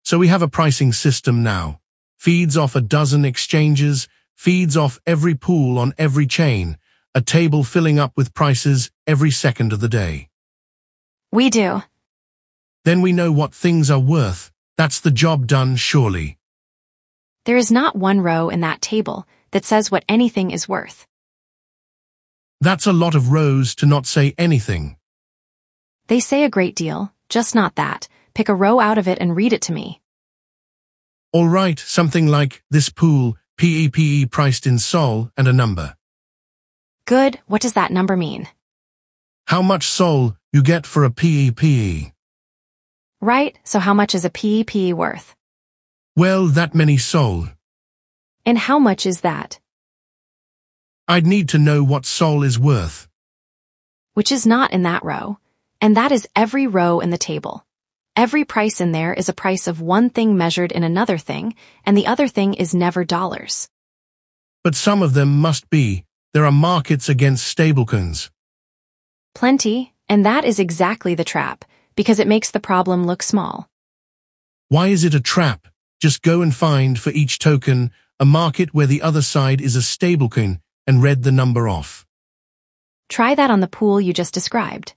So we have a pricing system now. Feeds off a dozen exchanges, feeds off every pool on every chain, a table filling up with prices every second of the day. We do. Then we know what things are worth. That's the job done, surely. There is not one row in that table that says what anything is worth. That's a lot of rows to not say anything. They say a great deal, just not that. Pick a row out of it and read it to me. All right, something like this pool, PEPE priced in Sol, and a number. Good, what does that number mean? How much Sol you get for a PEPE? Right, so how much is a PEPE worth? Well, that many Sol. And how much is that? I'd need to know what Sol is worth. Which is not in that row. And that is every row in the table. Every price in there is a price of one thing measured in another thing, and the other thing is never dollars. But some of them must be. There are markets against stablecoins. Plenty, and that is exactly the trap, because it makes the problem look small. Why is it a trap? Just go and find, for each token, a market where the other side is a stablecoin, and read the number off. Try that on the pool you just described.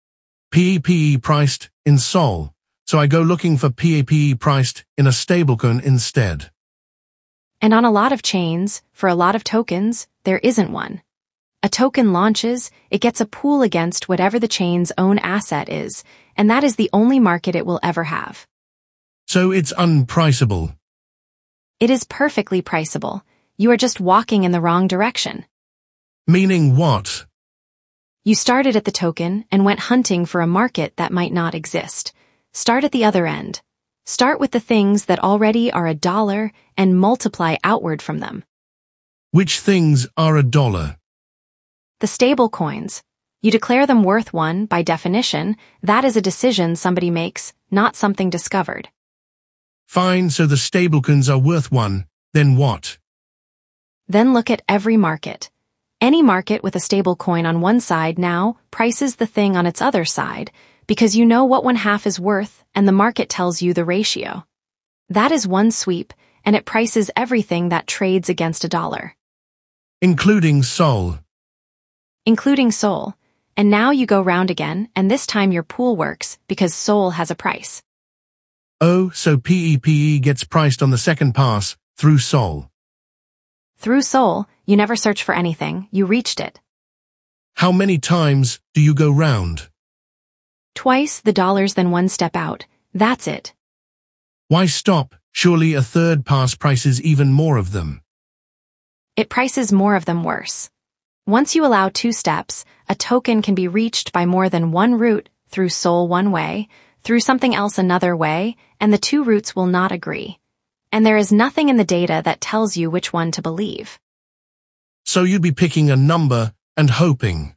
PEPE priced in Sol, so I go looking for PEPE priced in a stablecoin instead. And on a lot of chains, for a lot of tokens, there isn't one. A token launches, it gets a pool against whatever the chain's own asset is, and that is the only market it will ever have. So it's unpriceable. It is perfectly priceable. You are just walking in the wrong direction. Meaning what? You started at the token and went hunting for a market that might not exist. Start at the other end. Start with the things that already are $1 and multiply outward from them. Which things are $1? The stable coins. You declare them worth one by definition. That is a decision somebody makes, not something discovered. Fine, so the stablecoins are worth one, then what? Then look at every market. Any market with a stable coin on one side now prices the thing on its other side, because you know what one half is worth and the market tells you the ratio. That is one sweep, and it prices everything that trades against $1. Including Sol. Including Sol. And now you go round again, and this time your pool works because Sol has a price. Oh, so PEPE gets priced on the second pass, through Sol. Through Sol, you never search for anything, you reached it. How many times do you go round? Twice the dollars, then one step out. That's it. Why stop? Surely a third pass prices even more of them. It prices more of them worse. Once you allow 2 steps, a token can be reached by more than one route, through Sol one way, through something else another way, and the 2 routes will not agree. And there is nothing in the data that tells you which one to believe. So you'd be picking a number and hoping.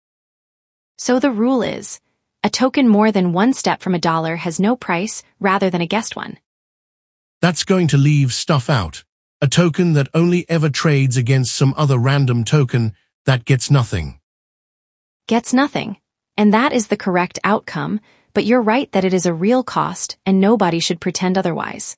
So the rule is, a token more than one step from $1 has no price rather than a guessed one. That's going to leave stuff out. A token that only ever trades against some other random token that gets nothing. Gets nothing. And that is the correct outcome, but you're right that it is a real cost and nobody should pretend otherwise.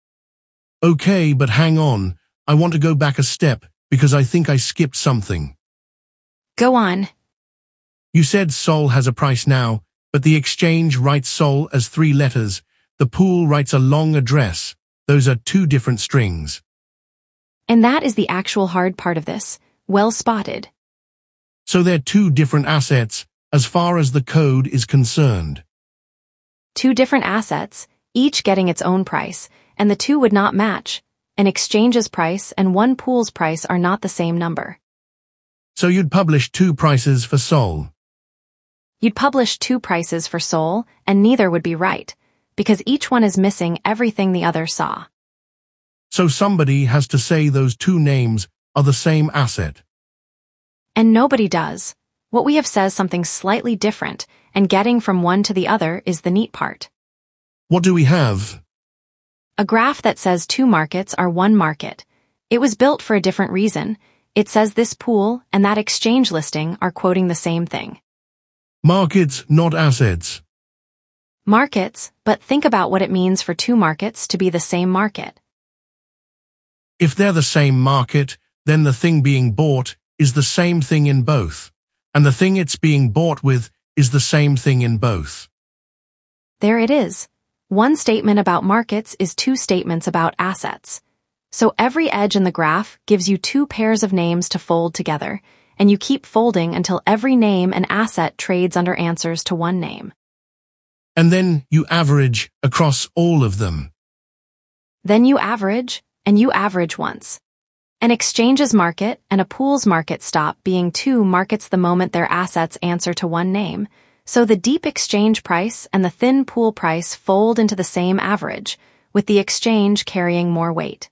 Okay, but hang on. I want to go back a step because I think I skipped something. Go on. You said Sol has a price now, but the exchange writes Sol as 3 letters. The pool writes a long address. Those are 2 different strings. And that is the actual hard part of this. Well spotted. So they're 2 different assets as far as the code is concerned. 2 different assets, each getting its own price, and the 2 would not match. An exchange's price and one pool's price are not the same number. So you'd publish 2 prices for Sol. You'd publish 2 prices for Sol, and neither would be right, because each one is missing everything the other saw. So somebody has to say those 2 names are the same asset. And nobody does. What we have says something slightly different, and getting from one to the other is the neat part. What do we have? A graph that says 2 markets are one market. It was built for a different reason. It says this pool and that exchange listing are quoting the same thing. Markets, not assets. Markets, but think about what it means for two markets to be the same market. If they're the same market, then the thing being bought is the same thing in both, and the thing it's being bought with is the same thing in both. There it is. One statement about markets is two statements about assets. So every edge in the graph gives you two pairs of names to fold together, and you keep folding until every name and asset trades under answers to one name. And then you average across all of them. Then you average, and you average once. An exchange's market and a pool's market stop being two markets the moment their assets answer to one name, so the deep exchange price and the thin pool price fold into the same average, with the exchange carrying more weight.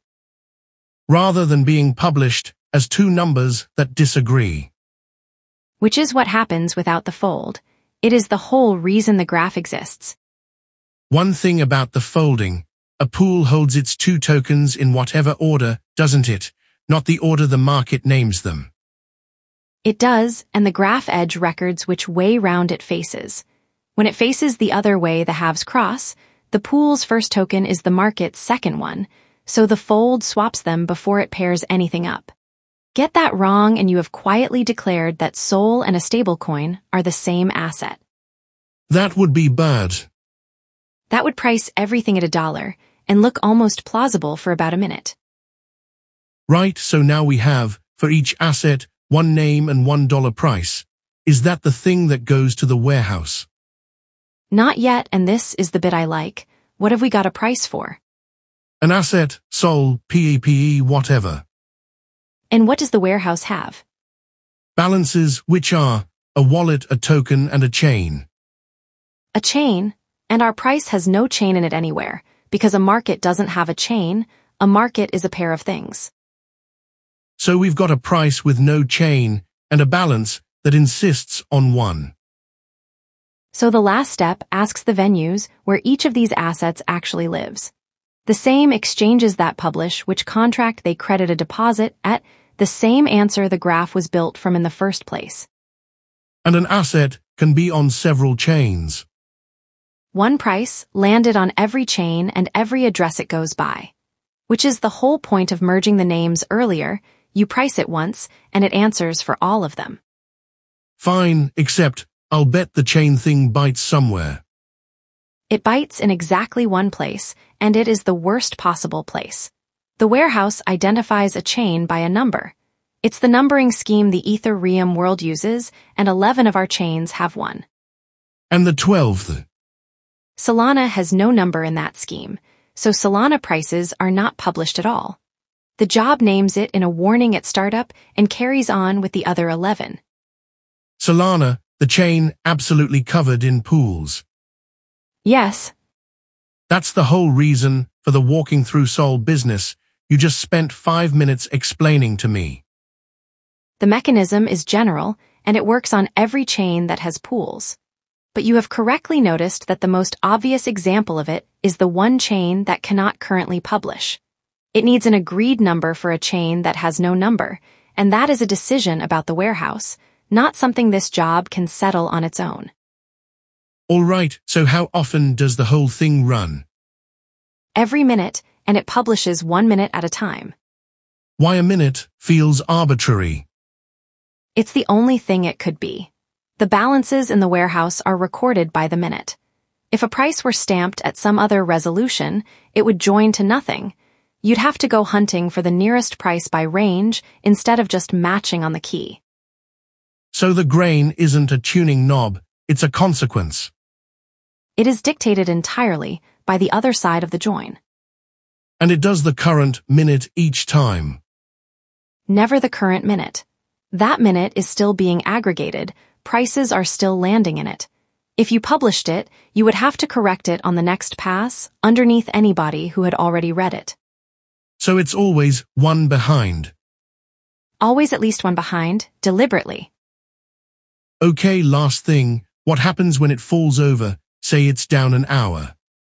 Rather than being published as two numbers that disagree. Which is what happens without the fold. It is the whole reason the graph exists. One thing about the folding, a pool holds its two tokens in whatever order, doesn't it? Not the order the market names them. It does, and the graph edge records which way round it faces. When it faces the other way the halves cross, the pool's first token is the market's second one, so the fold swaps them before it pairs anything up. Get that wrong and you have quietly declared that SOL and a stablecoin are the same asset. That would be bad. That would price everything at $1 and look almost plausible for about a minute. Right, so now we have, for each asset, one name and $1 price. Is that the thing that goes to the warehouse? Not yet, and this is the bit I like. What have we got a price for? An asset, SOL, PEPE, whatever. And what does the warehouse have? Balances, which are a wallet, a token, and a chain. A chain, and our price has no chain in it anywhere, because a market doesn't have a chain. A market is a pair of things. So we've got a price with no chain and a balance that insists on one. So the last step asks the venues where each of these assets actually lives. The same exchanges that publish which contract they credit a deposit at, the same answer the graph was built from in the first place. And an asset can be on several chains. One price landed on every chain and every address it goes by. Which is the whole point of merging the names earlier. You price it once, and it answers for all of them. Fine, except I'll bet the chain thing bites somewhere. It bites in exactly one place, and it is the worst possible place. The warehouse identifies a chain by a number. It's the numbering scheme the Ethereum world uses, and 11 of our chains have one. And the 12th? Solana has no number in that scheme, so Solana prices are not published at all. The job names it in a warning at startup and carries on with the other 11. Solana, the chain absolutely covered in pools. Yes. That's the whole reason for the walking through SOL business you just spent 5 minutes explaining to me. The mechanism is general, and it works on every chain that has pools. But you have correctly noticed that the most obvious example of it is the one chain that cannot currently publish. It needs an agreed number for a chain that has no number, and that is a decision about the warehouse, not something this job can settle on its own. All right, so how often does the whole thing run? Every minute, and it publishes 1 minute at a time. Why a minute feels arbitrary? It's the only thing it could be. The balances in the warehouse are recorded by the minute. If a price were stamped at some other resolution, it would join to nothing. You'd have to go hunting for the nearest price by range instead of just matching on the key. So the grain isn't a tuning knob, it's a consequence. It is dictated entirely by the other side of the join. And it does the current minute each time. Never the current minute. That minute is still being aggregated, prices are still landing in it. If you published it, you would have to correct it on the next pass, underneath anybody who had already read it. So it's always one behind. Always at least one behind, deliberately. Okay, last thing, what happens when it falls over, say it's down an hour?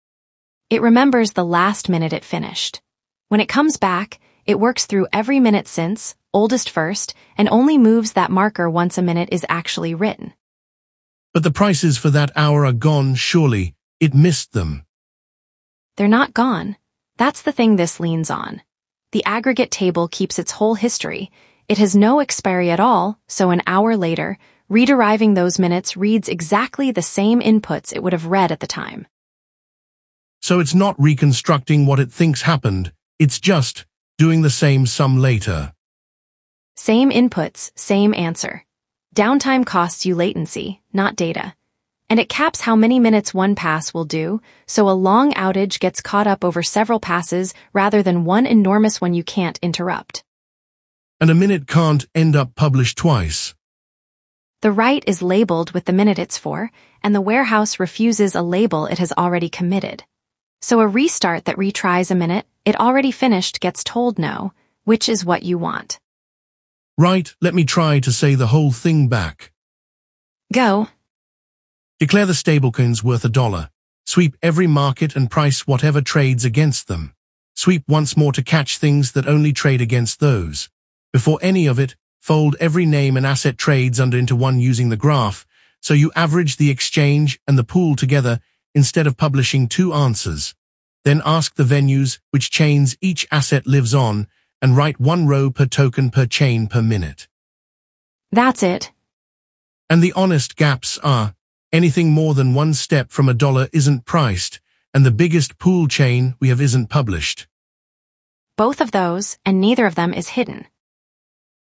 It remembers the last minute it finished. When it comes back, it works through every minute since, oldest first, and only moves that marker once a minute is actually written. But the prices for that hour are gone, surely. It missed them. They're not gone. That's the thing this leans on. The aggregate table keeps its whole history. It has no expiry at all, so an hour later, rederiving those minutes reads exactly the same inputs it would have read at the time. So it's not reconstructing what it thinks happened, it's just doing the same sum later. Same inputs, same answer. Downtime costs you latency, not data. And it caps how many minutes one pass will do, so a long outage gets caught up over several passes rather than one enormous one you can't interrupt. And a minute can't end up published twice. The write is labeled with the minute it's for, and the warehouse refuses a label it has already committed. So a restart that retries a minute it already finished gets told no, which is what you want. Right, let me try to say the whole thing back. Go. Declare the stablecoins worth $1. Sweep every market and price whatever trades against them. Sweep once more to catch things that only trade against those. Before any of it, fold every name and asset trades into one using the graph, so you average the exchange and the pool together instead of publishing two answers. Then ask the venues which chains each asset lives on, and write one row per token per chain per minute. That's it. And the honest gaps are, anything more than one step from $1 isn't priced, and the biggest pool chain we have isn't published. Both of those, and neither of them is hidden.